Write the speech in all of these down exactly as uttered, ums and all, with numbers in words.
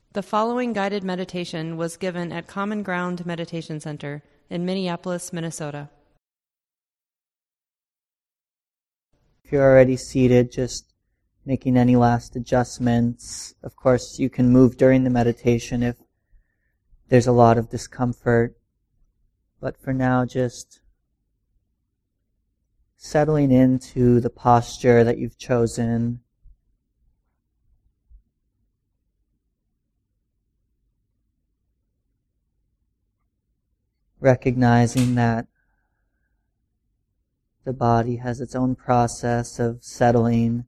The following guided meditation was given at Common Ground Meditation Center in Minneapolis, Minnesota. If you're already seated, just making any last adjustments. Of course, you can move during the meditation if there's a lot of discomfort. But for now, just settling into the posture that you've chosen. Recognizing that the body has its own process of settling.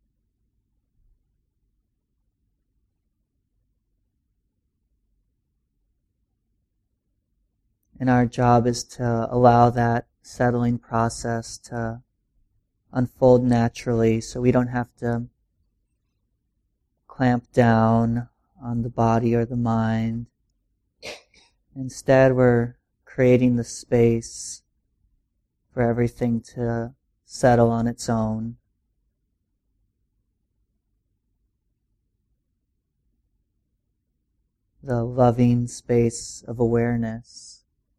And our job is to allow that settling process to unfold naturally, so we don't have to clamp down on the body or the mind. Instead, we're creating the space for everything to settle on its own. The loving space of awareness.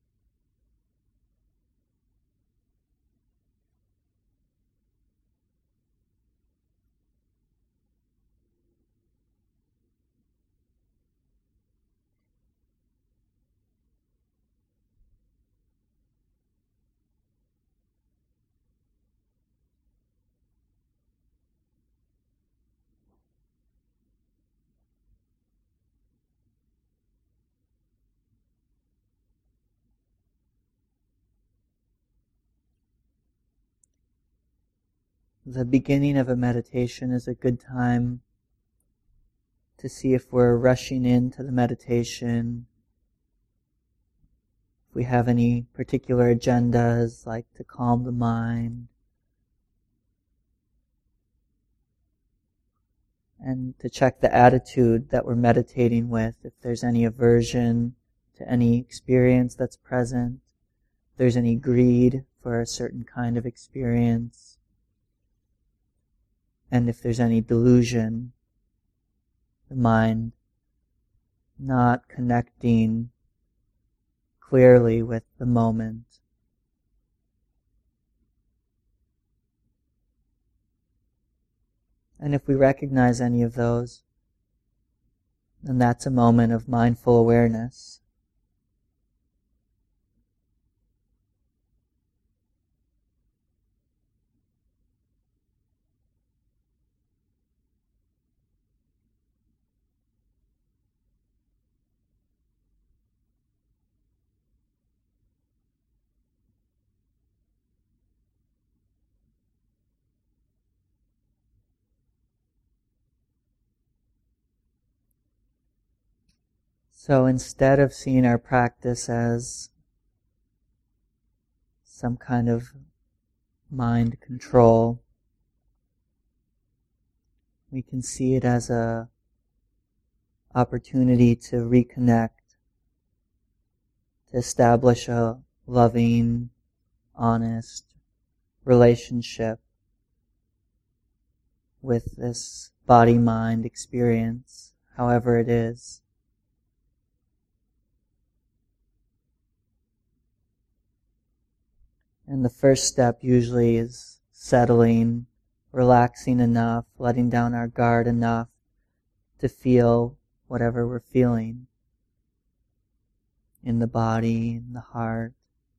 The beginning of a meditation is a good time to see if we're rushing into the meditation, if we have any particular agendas like to calm the mind, and to check the attitude that we're meditating with, if there's any aversion to any experience that's present, if there's any greed for a certain kind of experience, and if there's any delusion, the mind not connecting clearly with the moment. And if we recognize any of those, then that's a moment of mindful awareness. So instead of seeing our practice as some kind of mind control, we can see it as a opportunity to reconnect, to establish a loving, honest relationship with this body-mind experience, however it is. And the first step usually is settling, relaxing enough, letting down our guard enough to feel whatever we're feeling in the body, in the heart.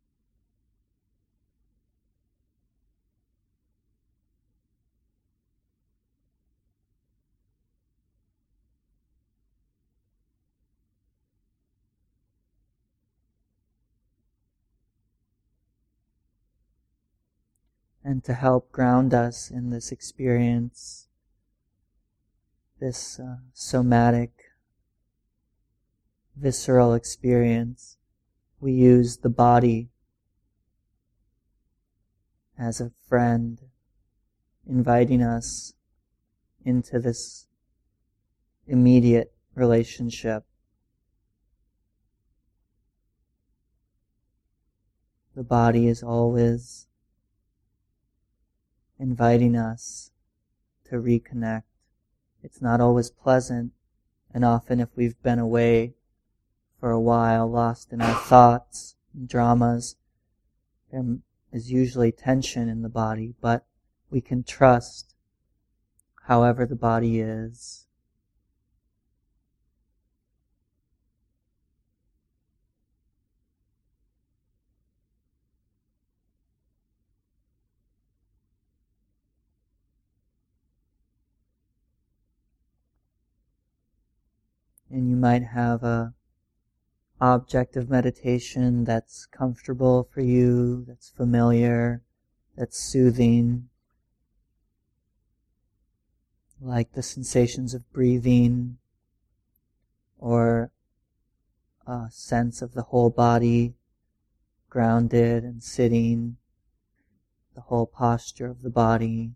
And to help ground us in this experience, this uh, somatic, visceral experience, we use the body as a friend, inviting us into this immediate relationship. The body is always inviting us to reconnect. It's not always pleasant And often if we've been away for a while, lost in our thoughts and dramas, there is usually tension in the body, but we can trust however the body is. And you might have a object of meditation that's comfortable for you, that's familiar, that's soothing, like the sensations of breathing or a sense of the whole body grounded and sitting, the whole posture of the body.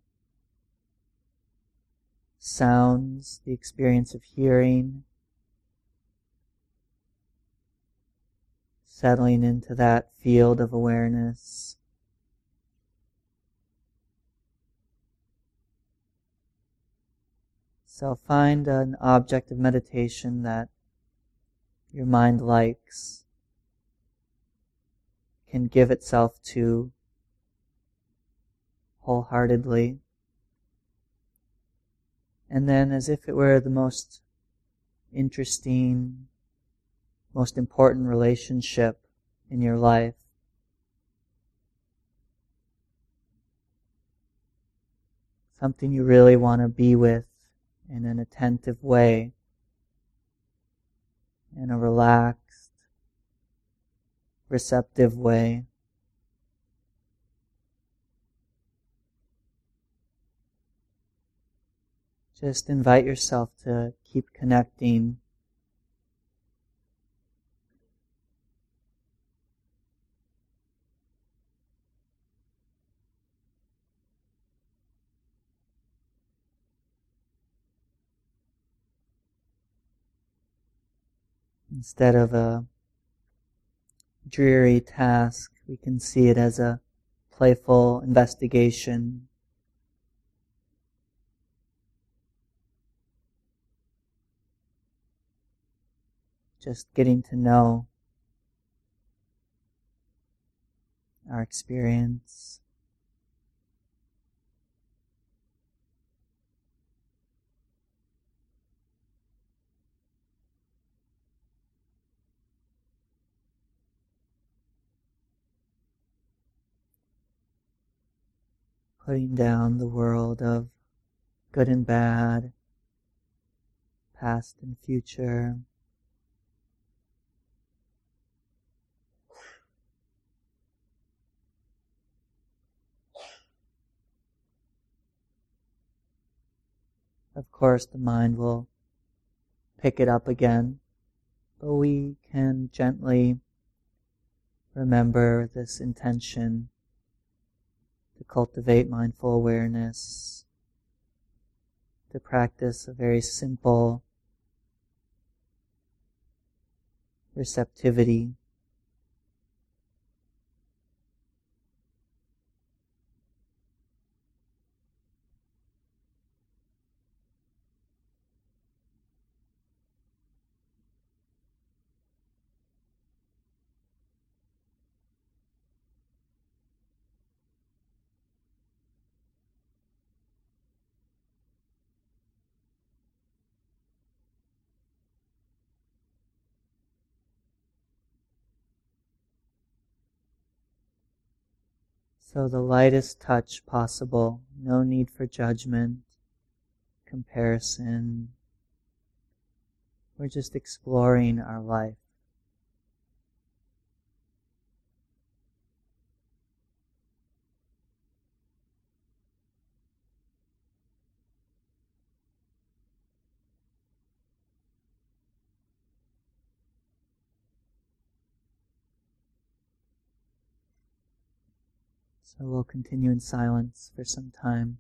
Sounds, the experience of hearing, settling into that field of awareness. So find an object of meditation that your mind likes, can give itself to wholeheartedly. And then, as if it were the most interesting, most important relationship in your life, something you really want to be with in an attentive way, in a relaxed, receptive way. Just invite yourself to keep connecting. Instead of a dreary task, we can see it as a playful investigation. Just getting to know our experience. Putting down the world of good and bad, past and future. Of course, the mind will pick it up again, but we can gently remember this intention to cultivate mindful awareness, to practice a very simple receptivity. So the lightest touch possible, no need for judgment, comparison. We're just exploring our life. So we'll continue in silence for some time.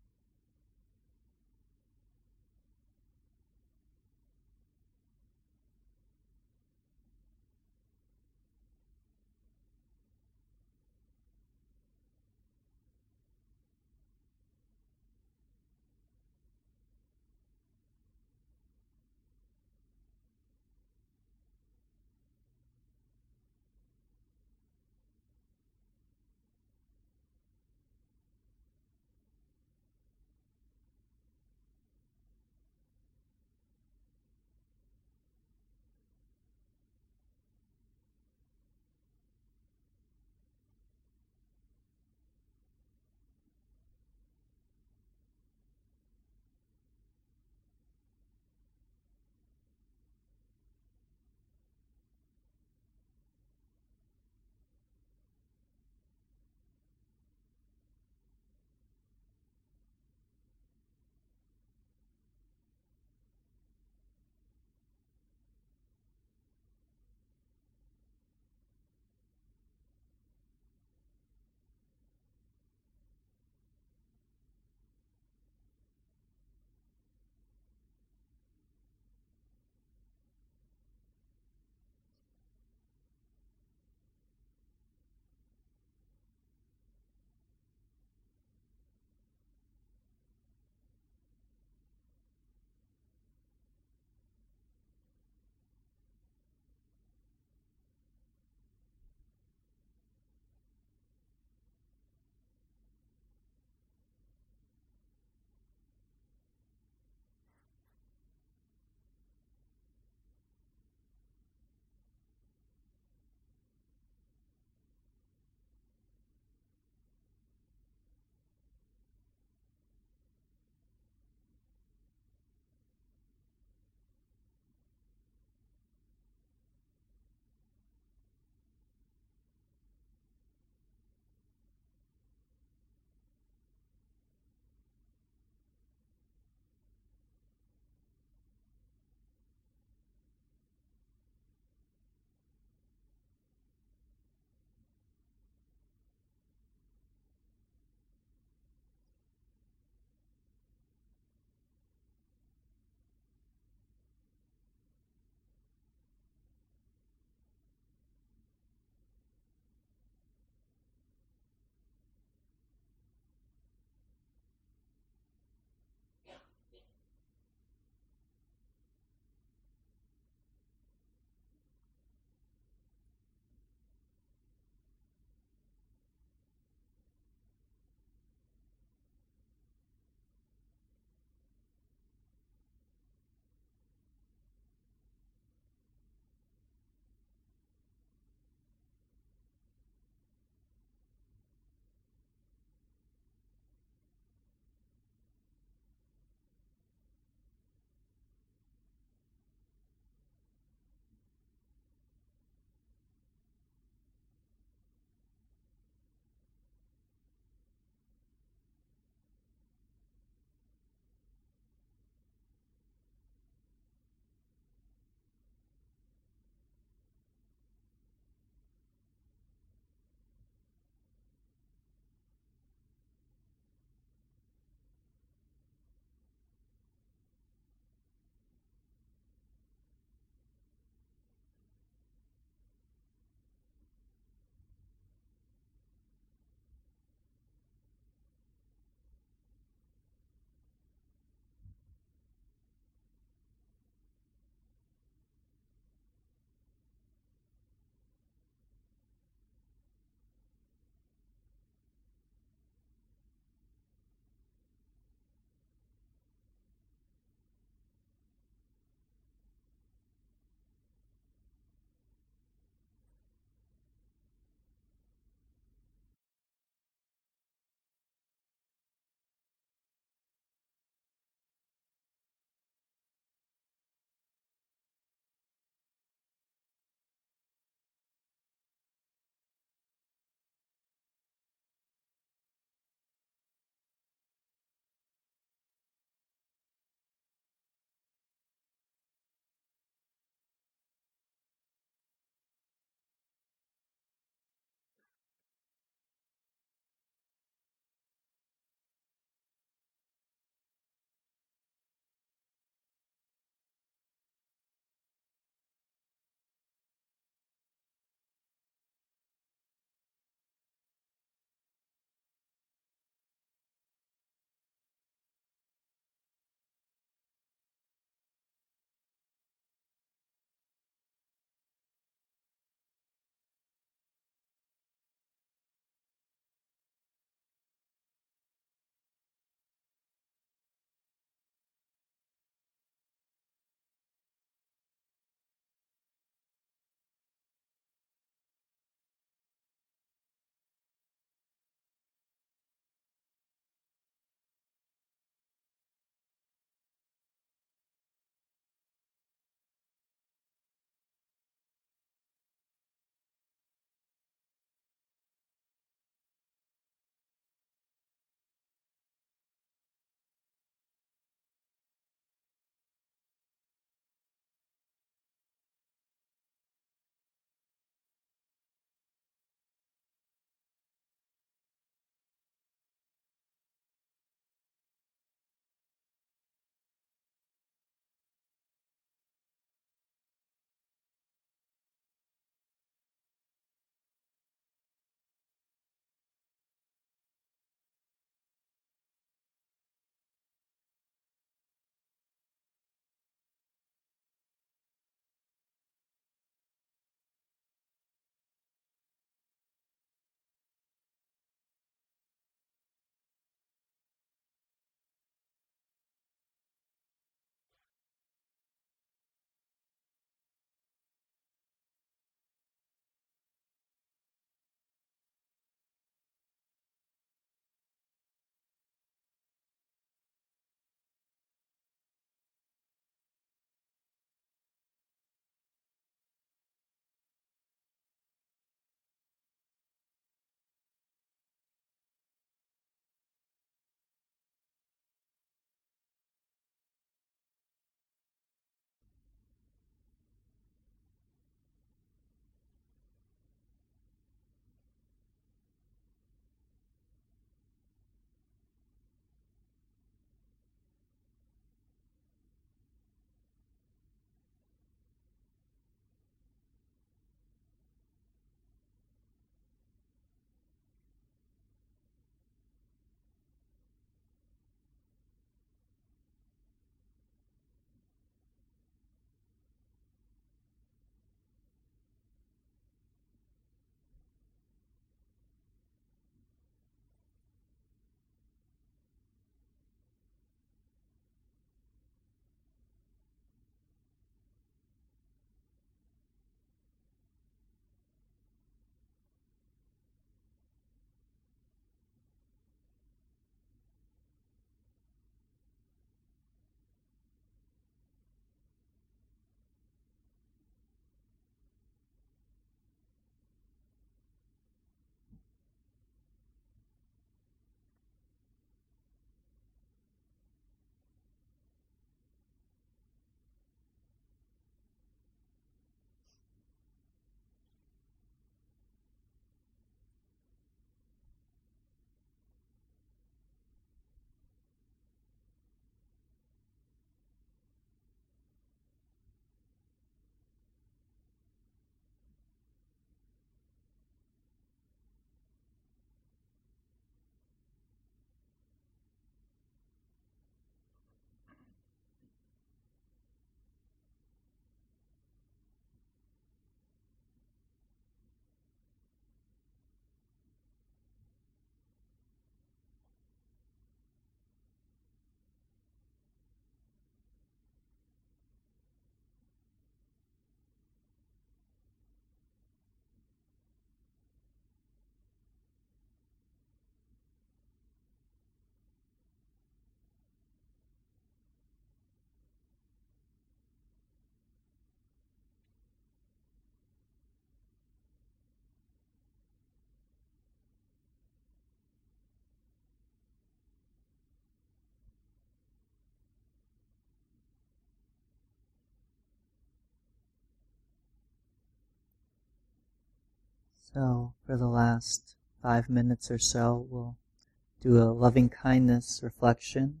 So for the last five minutes or so, we'll do a loving kindness reflection.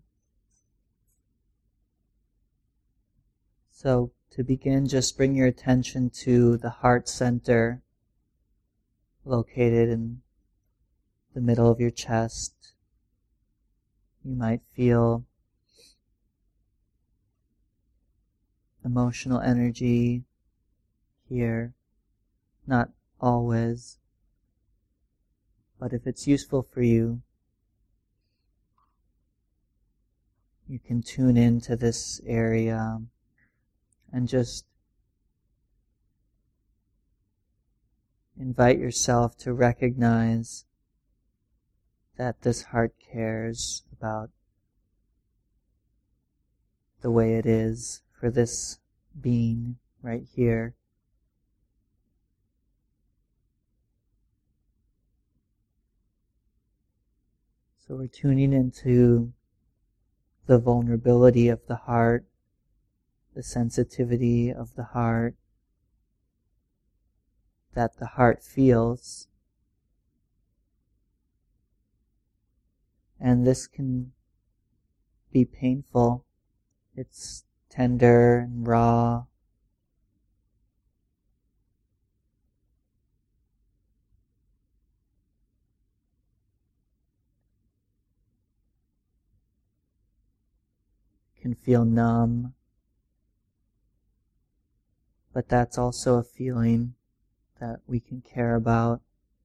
So to begin, just bring your attention to the heart center located in the middle of your chest. You might feel emotional energy here, not always, but if it's useful for you, you can tune into this area and just invite yourself to recognize that this heart cares about the way it is for this being right here. So we're tuning into the vulnerability of the heart, the sensitivity of the heart, that the heart feels. And this can be painful. It's tender and raw. Can feel numb. But that's also a feeling that we can care about.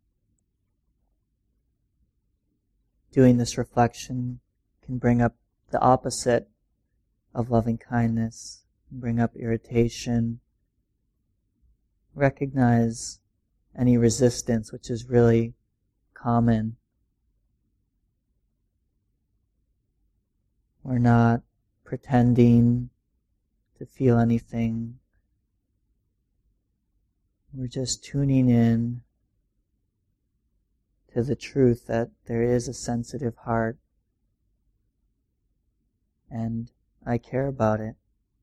Doing this reflection can bring up the opposite of loving kindness, bring up irritation. Recognize any resistance, which is really common. We're not pretending to feel anything. We're just tuning in to the truth that there is a sensitive heart and I care about it.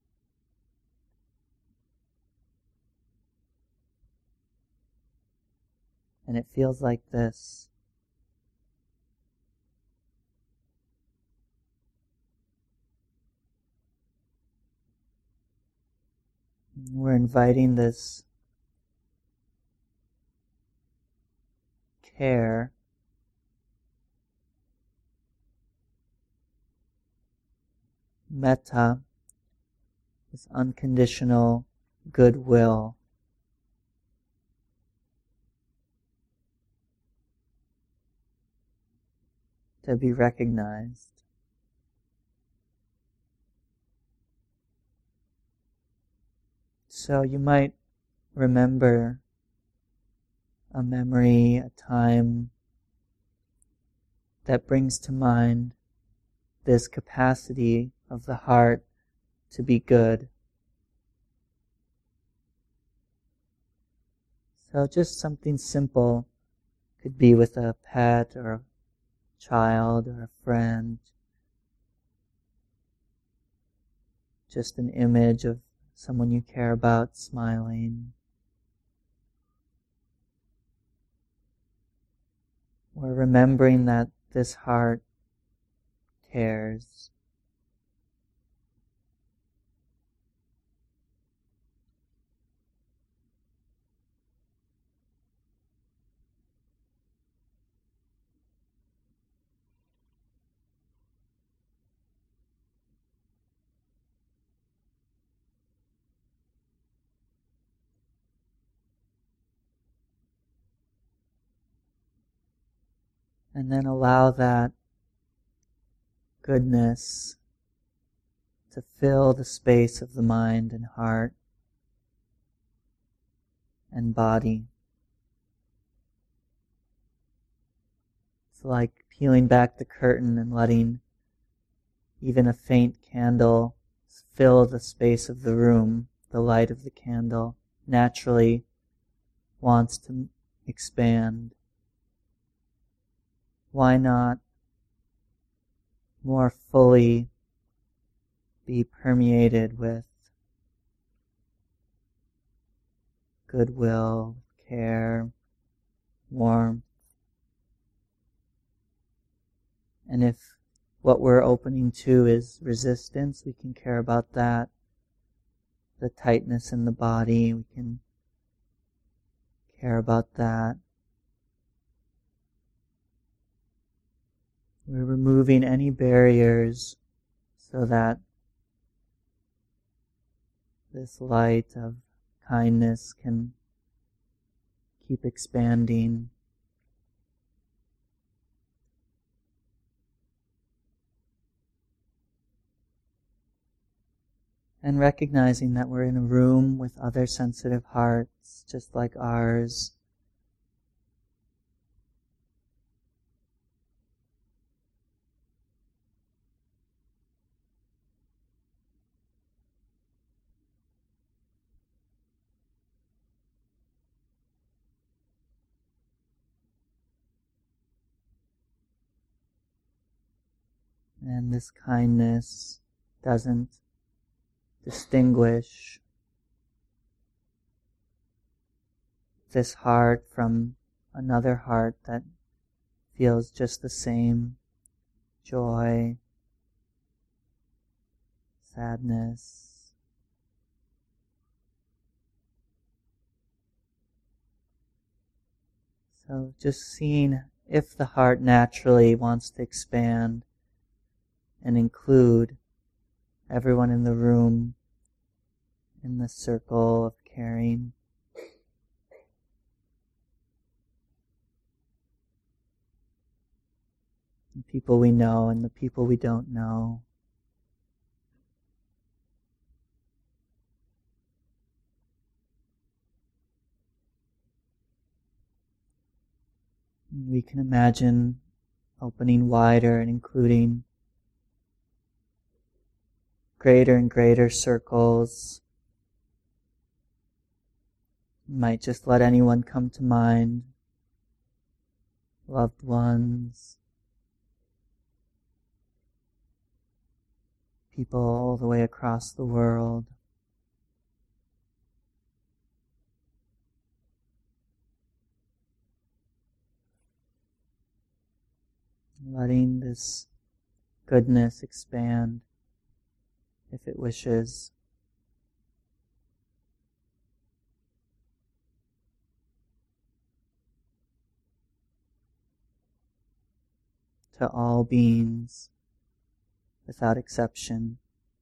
And it feels like this. We're inviting this care metta, this unconditional goodwill, to be recognized. So you might remember a memory, a time that brings to mind this capacity of the heart to be good. So just something simple, could be with a pet or a child or a friend. Just an image of someone you care about smiling. We're remembering that this heart cares. And then allow that goodness to fill the space of the mind and heart and body. It's like peeling back the curtain and letting even a faint candle fill the space of the room. The light of the candle naturally wants to expand. Why not more fully be permeated with goodwill, care, warmth. And if what we're opening to is resistance, we can care about that. The tightness in the body, we can care about that. We're removing any barriers so that this light of kindness can keep expanding. And recognizing that we're in a room with other sensitive hearts, just like ours. And this kindness doesn't distinguish this heart from another heart that feels just the same joy, sadness. So just seeing if the heart naturally wants to expand and include everyone in the room in the circle of caring. The people we know and the people we don't know. We can imagine opening wider and including greater and greater circles. You might just let anyone come to mind. Loved ones. People all the way across the world. Letting this goodness expand if it wishes. To all beings, without exception.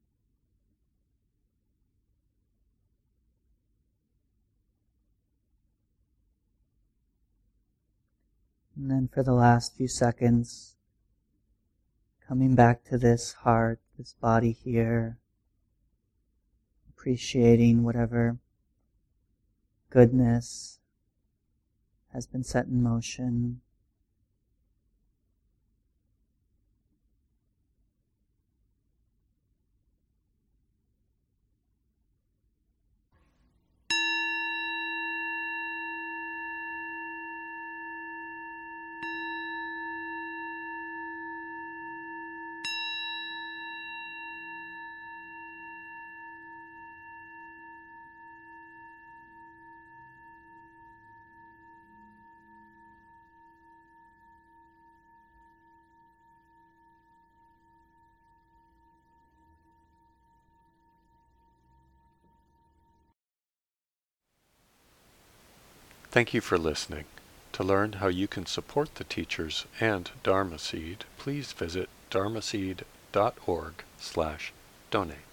And then for the last few seconds, coming back to this heart, this body here, appreciating whatever goodness has been set in motion. Thank you for listening. To learn how you can support the teachers and Dharma Seed, please visit dharmaseed dot org slash donate.